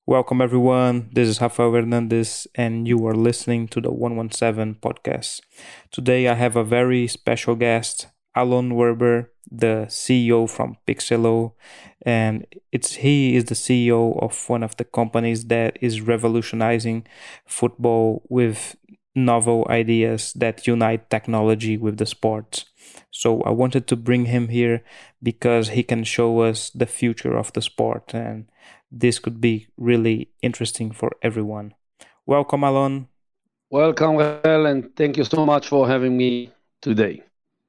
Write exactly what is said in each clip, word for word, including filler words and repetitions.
Welcome, everyone. This is Rafael Hernandez, and you are listening to the one one seven podcast. Today, I have a very special guest, Alon Werber, the C E O from Pixelo, and it's he is the C E O of one of the companies that is revolutionizing football with novel ideas that unite technology with the sport. So I wanted to bring him here because he can show us the future of the sport, and this could be really interesting for everyone. Welcome, Alon. Welcome, Rafael, and thank you so much for having me today.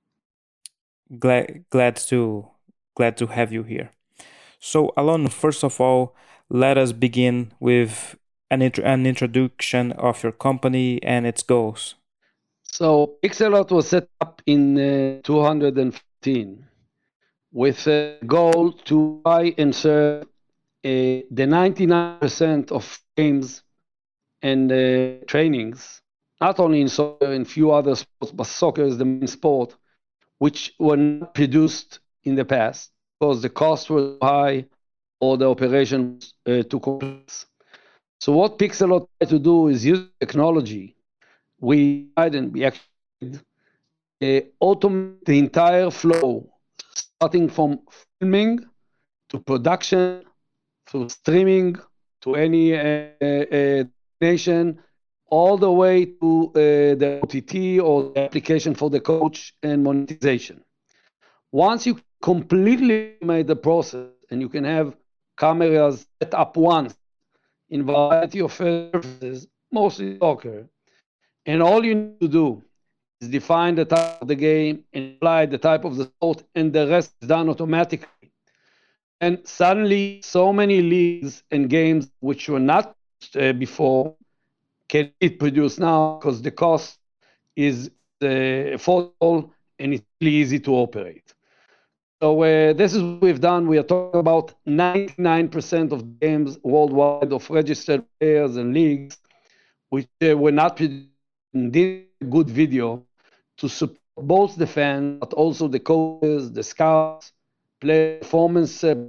Glad glad to glad to have you here. So, Alon, first of all, let us begin with an, int- an introduction of your company and its goals. So, Pixelot was set up in uh, two thousand fourteen with a goal to try and serve uh, the ninety-nine percent of games and uh, trainings, not only in soccer, in few other sports, but soccer is the main sport, which were not produced in the past because the costs were high or the operation was uh, too complex. So what Pixelot tried to do is use technology. We tried and we actually uh, automate the entire flow, starting from filming to production, to streaming, to any uh, uh, nation, all the way to uh, the O T T or the application for the coach and monetization. Once you completely automate the process and you can have cameras set up once in variety of services, mostly soccer, and all you need to do is define the type of the game and apply the type of the sport, and the rest is done automatically. And suddenly, so many leagues and games which were not uh, before can be produced now because the cost is uh, affordable and it's really easy to operate. So uh, this is what we've done. We are talking about ninety-nine percent of games worldwide of registered players and leagues which uh, were not produced in this good video to support both the fans but also the coaches, the scouts, player performance, uh,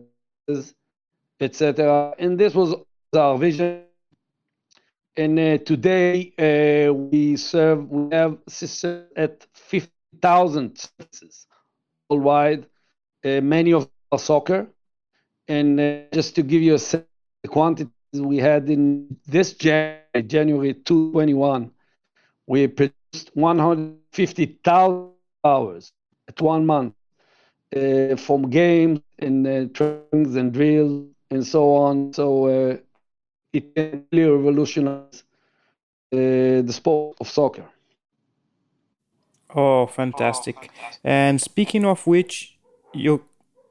et cetera. And this was our vision. And uh, today uh, we serve, we have systems at fifty thousand services worldwide. Uh, many of them are soccer. And uh, just to give you a sense of the quantities we had in this January, January two thousand twenty-one, we produced one hundred fifty thousand hours at one month uh, from games and uh, trainings and drills and so on. So uh, it can really revolutionize uh, the sport of soccer. Oh, fantastic. And speaking of which, you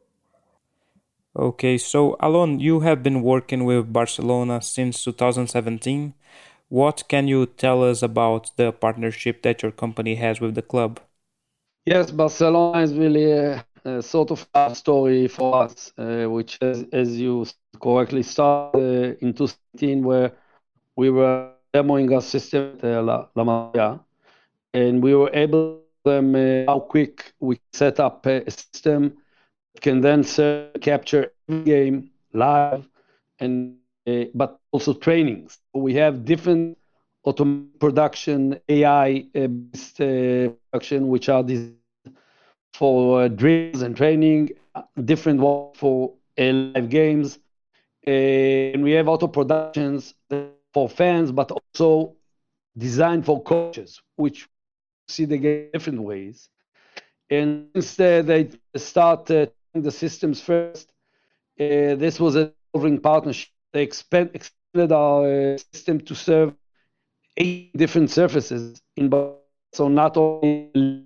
okay, so Alon, you have been working with Barcelona since two thousand seventeen. What can you tell us about the partnership that your company has with the club? Yes, Barcelona is really a, a sort of a story for us, uh, which, as, as you correctly started uh, in twenty seventeen, where we were demoing our system at uh, La, La Masia, and we were able to show them uh, how quick we set up a system that can then serve, capture every game live, and uh, but also trainings. We have different automated production, A I-based uh, production, which are designed for uh, drills and training, uh, different one for uh, live games. Uh, and we have auto productions for fans, but also designed for coaches, which see the game different ways. And instead, they start uh, the systems first. Uh, this was a evolving partnership. They expand, expanded our uh, system to serve eight different surfaces in so not only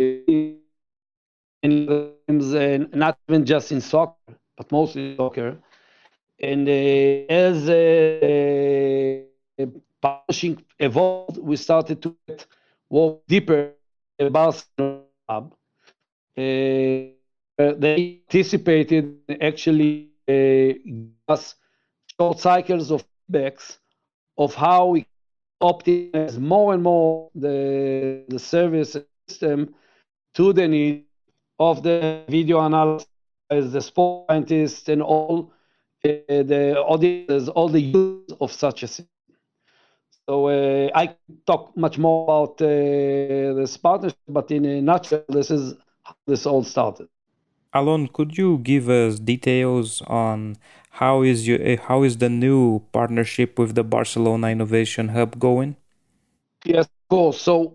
in games, uh, not even just in soccer, but mostly soccer. And uh, as uh, publishing evolved, we started to get work deeper about Barcelona. Uh, they anticipated actually uh, us short cycles of feedbacks of how we optimize more and more the, the service system to the need of the video analysis, the sport scientists, and all uh, the audiences, all the use of such a system. So uh, I can talk much more about uh, this partnership, but in a nutshell, this is how this all started. Alon, could you give us details on how is you uh, how is the new partnership with the Barcelona Innovation Hub going? Yes, of course. So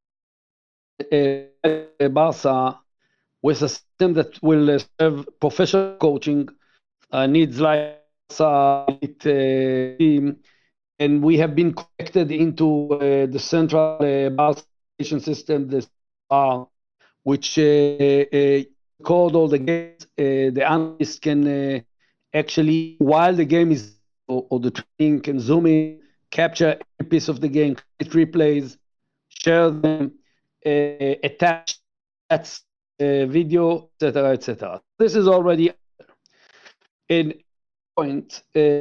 uh, Barca, with a system that will uh, serve professional coaching uh, needs like Barca elite, uh, team, and we have been connected into uh, the central uh, Barca system, the uh, which uh, uh, record all the games. Uh, the analyst can uh, actually, while the game is or, or the training, can zoom in, capture every piece of the game, create replays, share them, uh, attach that's uh, video, et cetera, et cetera. This is already in point.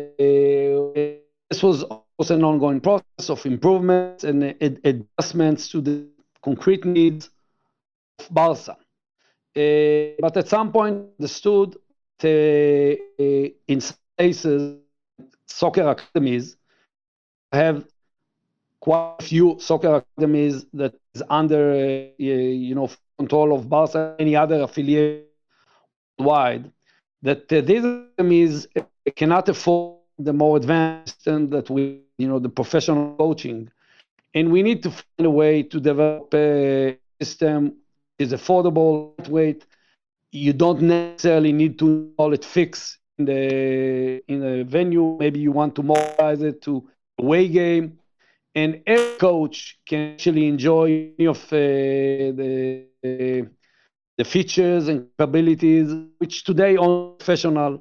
Uh, this was also an ongoing process of improvements and uh, adjustments to the concrete needs of Barca. Uh, but at some point, understood that uh, in some places, soccer academies have quite a few soccer academies that is under, uh, you know, control of Barca, any other affiliate worldwide. That uh, these academies uh, cannot afford the more advanced system that we, you know, the professional coaching, and we need to find a way to develop a system is affordable, lightweight. You don't necessarily need to call it fixed in the in a venue. Maybe you want to mobilize it to away game, and every coach can actually enjoy any of uh, the uh, the features and capabilities which today on professional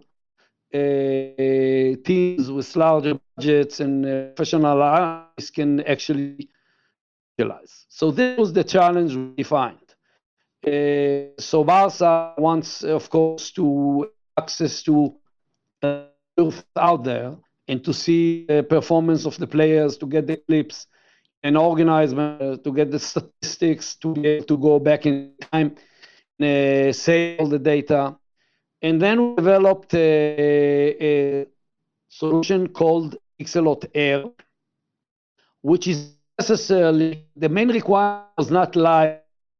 uh, teams with larger budgets and uh, professional analysts can actually utilize. So this was the challenge we defined. Uh, so Barca wants, of course, to access to uh, out there and to see the performance of the players, to get the clips and organize uh, to get the statistics, to be able to go back in time, uh, save all the data. And then we developed a, a solution called Pixellot Air, which is necessarily, the main requirement was not live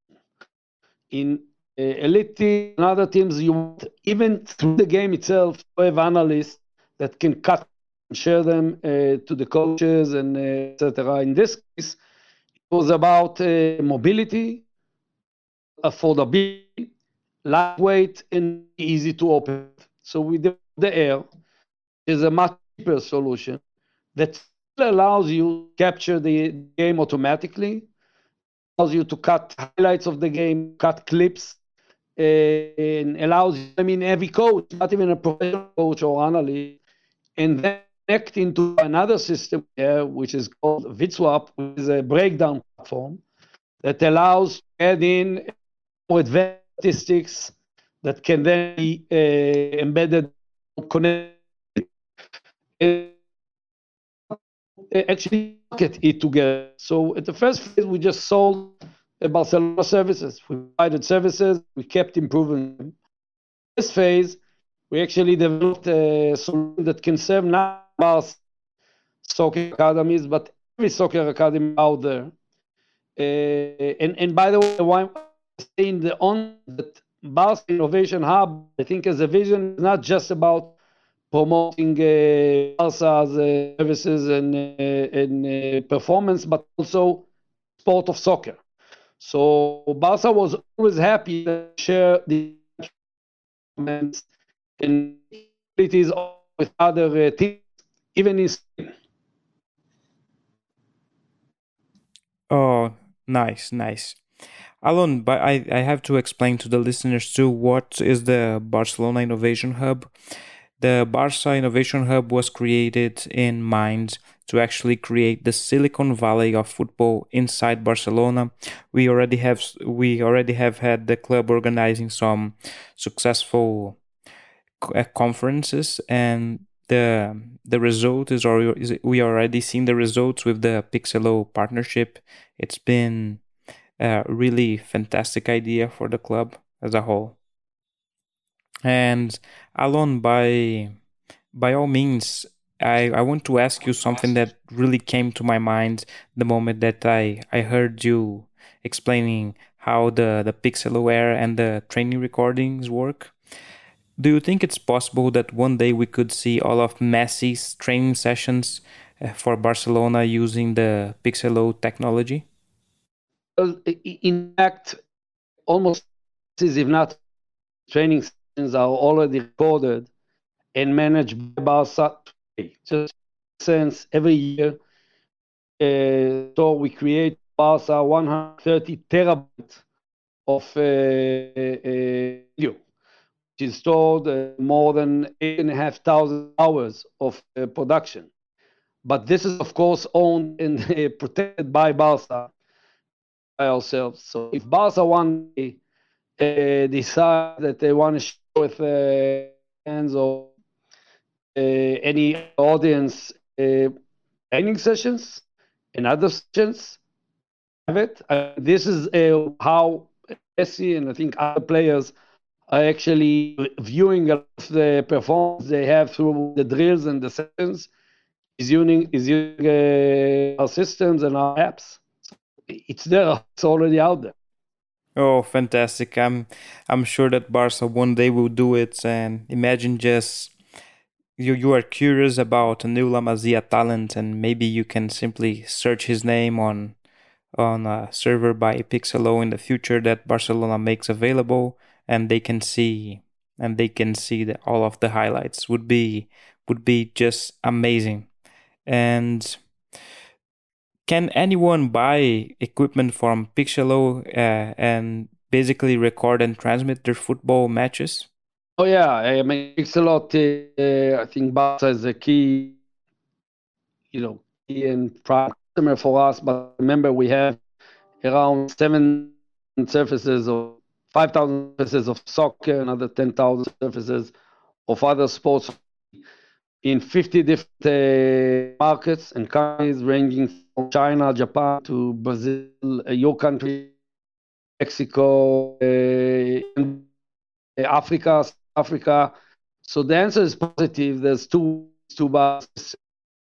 in uh, elite teams and other teams. You want, even through the game itself, to have analysts that can cut and share them uh, to the coaches and uh, et cetera. In this case, it was about uh, mobility, affordability, lightweight, and easy to open. So we developed the Air is a much cheaper solution that still allows you to capture the game automatically, allows you to cut highlights of the game, cut clips, uh, and allows, I mean, every coach, not even a professional coach or analyst, and then connect into another system here, which is called VidSwap, which is a breakdown platform that allows to add in more advanced statistics that can then be uh, embedded, connected, actually market it together. So at the first phase, we just sold Barcelona services. We provided services, we kept improving them. This phase, we actually developed a solution that can serve not just soccer academies, but every soccer academy out there. Uh, and, and by the way, why I'm saying the on that Barca Innovation Hub, I think as a vision, is not just about promoting uh, Barca's uh, services and, uh, and uh, performance, but also sport of soccer. So Barca was always happy to share the and abilities with other uh, teams, even in Spain. Oh, nice, nice. Alon, but I, I have to explain to the listeners too what is the Barcelona Innovation Hub. The Barca Innovation Hub was created in mind to actually create the Silicon Valley of football inside Barcelona. We already have we already have had the club organizing some successful uh, conferences, and the the result is already is we already seen the results with the Pixelo partnership. It's been a really fantastic idea for the club as a whole. And Alon, by By all means, I, I want to ask you something that really came to my mind the moment that I, I heard you explaining how the, the Pixelware and the training recordings work. Do you think it's possible that one day we could see all of Messi's training sessions uh, for Barcelona using the Pixelo technology? Well, in fact, almost if not training sessions are already recorded and managed by Barca. Just since every year, uh, so we create Barca one hundred thirty terabytes of uh, uh, video, which is stored uh, more than eight and a half thousand hours of uh, production. But this is, of course, owned and uh, protected by Barca, by ourselves. So if Barca one day uh, decide that they want to share with uh, fans or uh, any audience uh, training sessions and other sessions, have it. Uh, this is uh, how Messi and I think other players are actually viewing a lot of the performance they have through the drills and the sessions is using is using uh, our systems and our apps. So it's there. It's already out there. Oh, fantastic. I'm I'm sure that Barca one day will do it, and imagine just you you are curious about a new La Masia talent, and maybe you can simply search his name on on a server by Pixelo in the future that Barcelona makes available, and they can see and they can see the, all of the highlights. Would be would be just amazing. And can anyone buy equipment from Pixelo uh, and basically record and transmit their football matches? Oh yeah, I mean, it's a lot. Uh, I think Barca is a key, you know, key and prime customer for us. But remember, we have around seven surfaces or five thousand surfaces of soccer, another ten thousand surfaces of other sports in fifty different uh, markets and countries, ranging from China, Japan to Brazil, uh, your country, Mexico, uh, Africa, South Africa. So the answer is positive. There's two two bars,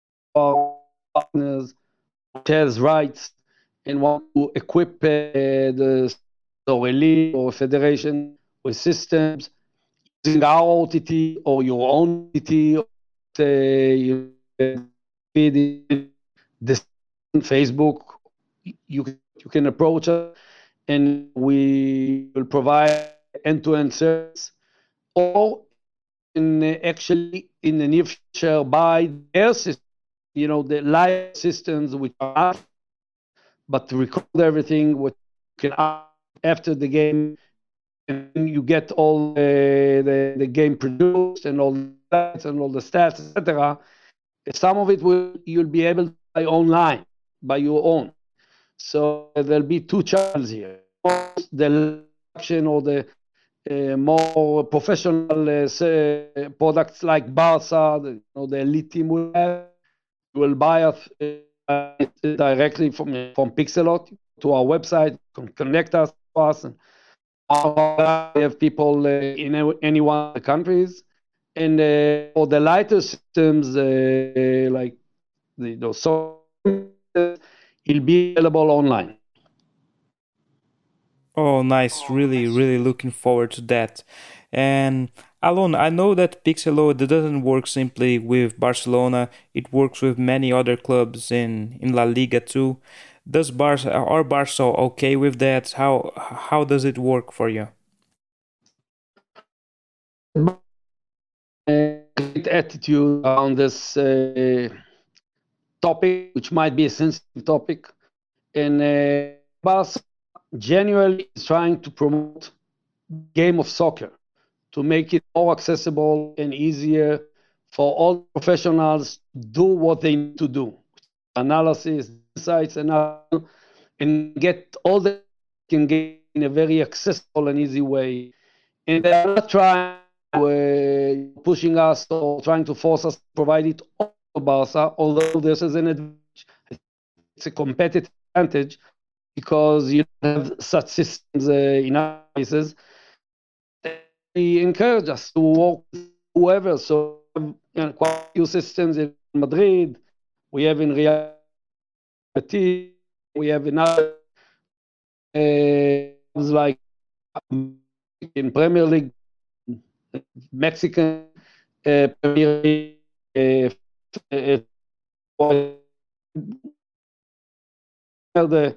partners, has rights, and want to equip uh, the or a league or federation with systems using our O T T or your own O T T, uh, you feed this Facebook. You you can approach us, and we will provide end-to-end service, or in uh, actually in the near future buy their system, you know, the live systems which are not, but to record everything what you can after the game, and you get all uh, the, the game produced and all the stats and all the stats, et cetera. Some of it will you'll be able to buy online by your own. So there'll be two channels here. The action or the uh, more professional uh, products like Barca, the, you know, the elite team will have, will buy us uh, directly from from Pixelot to our website, connect us to us, and we have people uh, in any one of the countries. And uh, for the lighter systems, uh, like the those, so it'll be available online. Oh, nice. Really, really looking forward to that. And Alon, I know that Pixelo doesn't work simply with Barcelona. It works with many other clubs in, in La Liga too. Does Barca are Barca okay with that? How how does it work for you? Great attitude on this uh, topic, which might be a sensitive topic, and uh, Barca genuinely is trying to promote game of soccer to make it more accessible and easier for all professionals to do what they need to do, analysis, insights, and and get all the can get in a very accessible and easy way. And they're not trying to, uh, pushing us or trying to force us to provide it all to Barca, although this is an advantage. It's a competitive advantage because you have such systems uh, in other places. They encourage us to work with whoever. So have you know, quite a few systems in Madrid. We have in Real Betis. We have another uh, like in Premier League, Mexican uh, Premier League. Uh, uh, the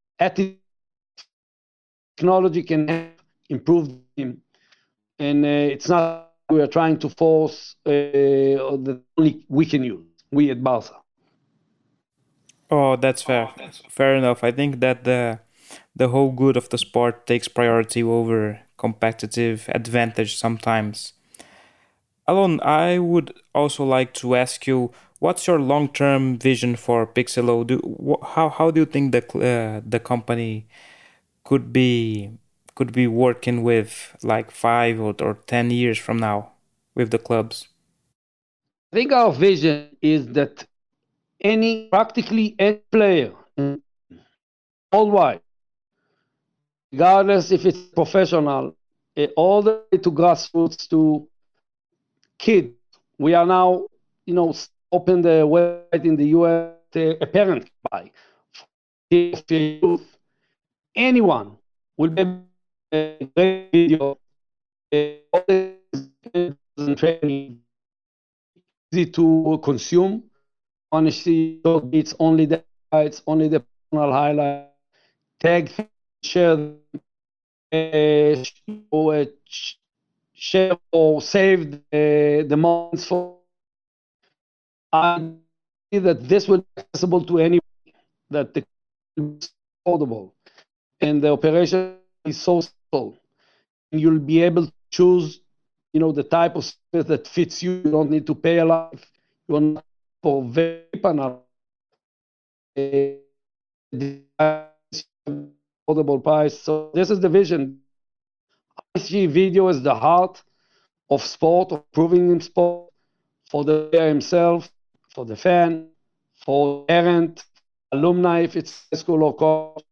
technology can help improve him, and uh, it's not we are trying to force uh, the only we can use, we at Barca. Oh, that's fair. Fair enough. I think that the the whole good of the sport takes priority over competitive advantage sometimes. Alon, I would also like to ask you, what's your long-term vision for Pixelo? Do wh- how how do you think the cl- uh, the company could be could be working with like five or, or ten years from now with the clubs? I think our vision is that any practically any player worldwide, regardless if it's professional, eh, all the way to grassroots to kids. We are now, you know, open the website in the U S, uh, a parent can buy. Youth, anyone will be a great video, uh, training, easy to consume. Honestly, it's only the highlights, only the personal highlight. Tag, share, uh, or, uh, share or save the, the moments for. I see that this will be accessible to anyone, that the is affordable, and the operation is so simple. And you'll be able to choose, you know, the type of service that fits you. You don't need to pay a lot. You want for very panel, affordable price. So this is the vision. I see video as the heart of sport, of proving in sport, for the player himself, for the fan, for parent, alumni, if it's high school or college,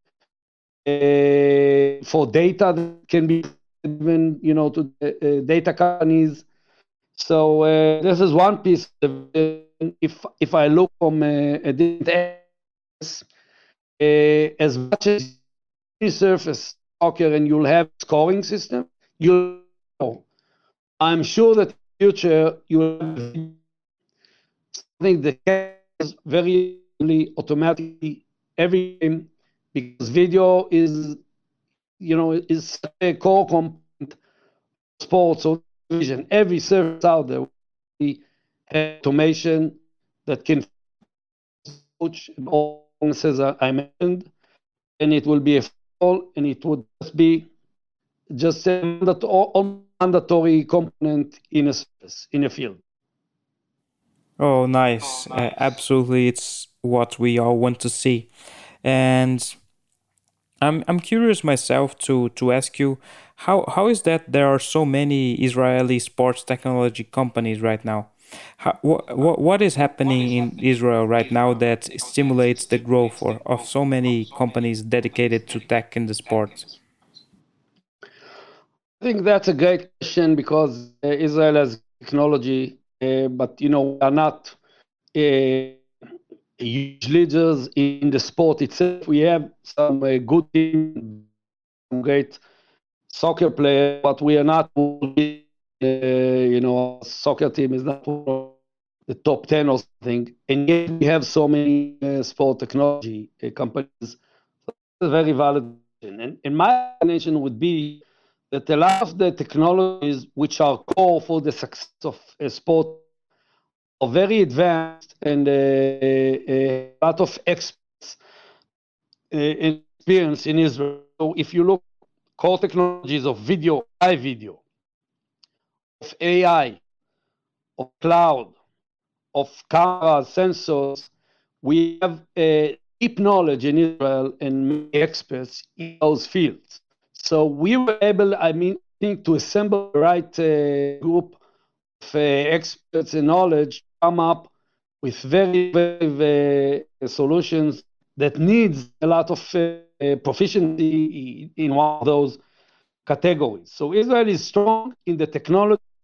uh, for data that can be given, you know, to uh, data companies. So uh, this is one piece. If if I look from uh, a different uh, as much as you surface soccer and you'll have scoring system, you'll know. I'm sure that in the future you'll have something that is very automatically every game, because video is, you know, is a core component of sports or television. Every service out there will have automation that can coach all businesses I mentioned, and it will be a fall, and it would just be just a mandatory, mandatory component in a service, in a field. Oh, nice. Uh, absolutely, it's what we all want to see. And I'm I'm curious myself to to ask you, how how is that there are so many Israeli sports technology companies right now? How, what, what what is happening in Israel right now that stimulates the growth or, of so many companies dedicated to tech in the sport? I think that's a great question, because uh, Israel has technology, uh, but you know, we are not uh, huge leaders in the sport itself. We have some uh, good team, some great soccer players, but we are not, uh, you know, soccer team is not the top ten or something. And yet we have so many uh, sport technology uh, companies. So that's a very valid question. And, and my explanation would be that a lot of the technologies which are core for the success of a sport are very advanced, and uh, a lot of experts uh, and experience in Israel. So if you look core technologies of video, live video, of A I, of cloud, of cameras, sensors, we have a deep knowledge in Israel and many experts in those fields. So we were able, I mean, I think, to assemble the right uh, group of uh, experts and knowledge, come up with very, very uh, solutions that needs a lot of uh, proficiency in one of those categories. So Israel is strong in the technologies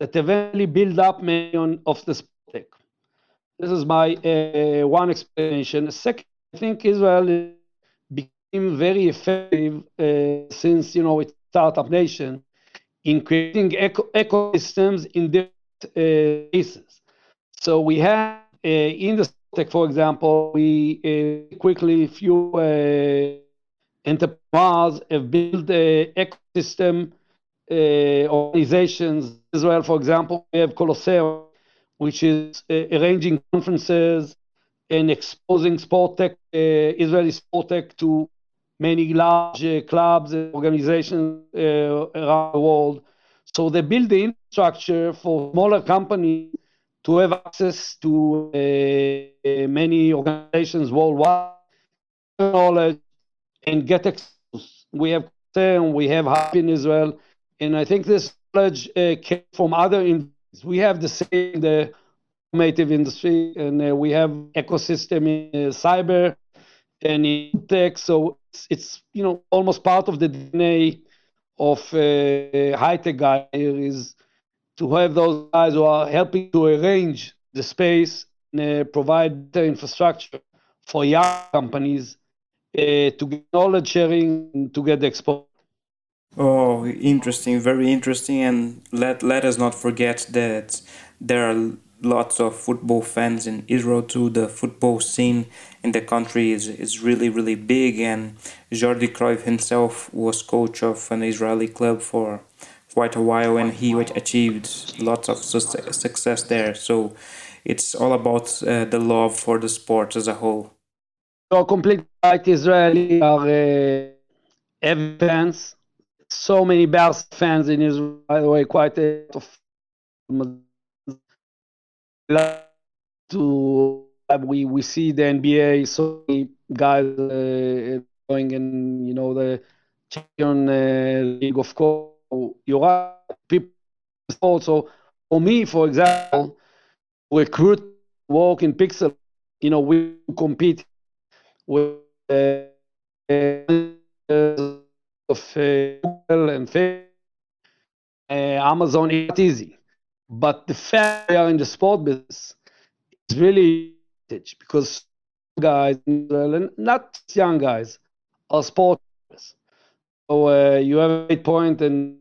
that eventually build up many on, of the sport tech. This is my uh, one explanation. Second, I think Israel became very effective uh, since you know it's a startup nation in creating eco- ecosystems in different uh, spaces. So we have uh, in the tech, for example, we uh, quickly few uh, entrepreneurs have built a ecosystem uh, organizations. Israel, for example, we have Colosseum, which is uh, arranging conferences and exposing sport tech, uh, Israeli sport tech to many large uh, clubs and organizations uh, around the world. So they build the infrastructure for smaller companies to have access to uh, many organizations worldwide, knowledge, and get exposed. We have Colosseum, we have Hype in Israel, and I think this knowledge uh, came from other industries. We have the same the automotive industry, and uh, we have ecosystem in uh, cyber and in tech. So it's, it's you know almost part of the D N A of uh, high tech guy here is to have those guys who are helping to arrange the space and uh, provide the infrastructure for young companies uh, to get knowledge sharing and to get the exposure. Oh, interesting, very interesting. And let let us not forget that there are lots of football fans in Israel too. The football scene in the country is, is really, really big. And Jordi Cruyff himself was coach of an Israeli club for quite a while, and he achieved lots of suc- success there. So it's all about uh, the love for the sport as a whole. So complete right, Israeli are uh, heavy fans. So many Bears fans in Israel, by the way, quite a lot of to we we see the N B A, so many guys uh, going in, you know, the champion uh, league, of course. You're right, people also. For me, for example, recruit work in Pixel, you know, we compete with uh, uh, of uh, Google and Facebook, uh, Amazon. It's not easy, but the fact we are in the sport business is really advantage because guys in Israel, and not just young guys, are sports. So uh, you have a great point, and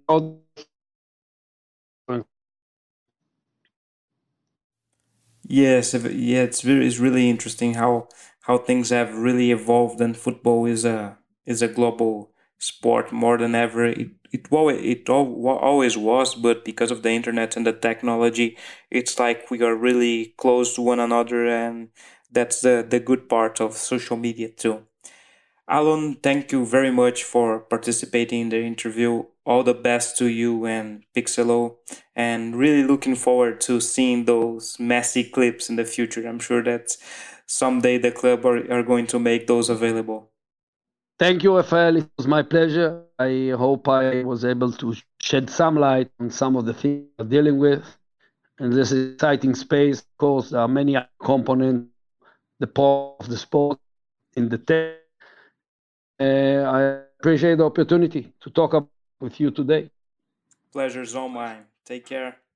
Yes, if- yeah, it's very, it's really interesting how how things have really evolved, and football is a is a global sport more than ever. It it wa- it al- wa- always was, but because of the internet and the technology, it's like we are really close to one another, and that's the the good part of social media too. Alon, thank you very much for participating in the interview. All the best to you and Pixelo, and really looking forward to seeing those messy clips in the future. I'm sure that someday the club are, are going to make those available. thank you, Rafael. It was my pleasure. I hope I was able to shed some light on some of the things we're dealing with. And this is exciting space. Of course, there are many components, the part of the sport in the tech. Uh, I appreciate the opportunity to talk about with you today. Pleasure's all mine. Take care.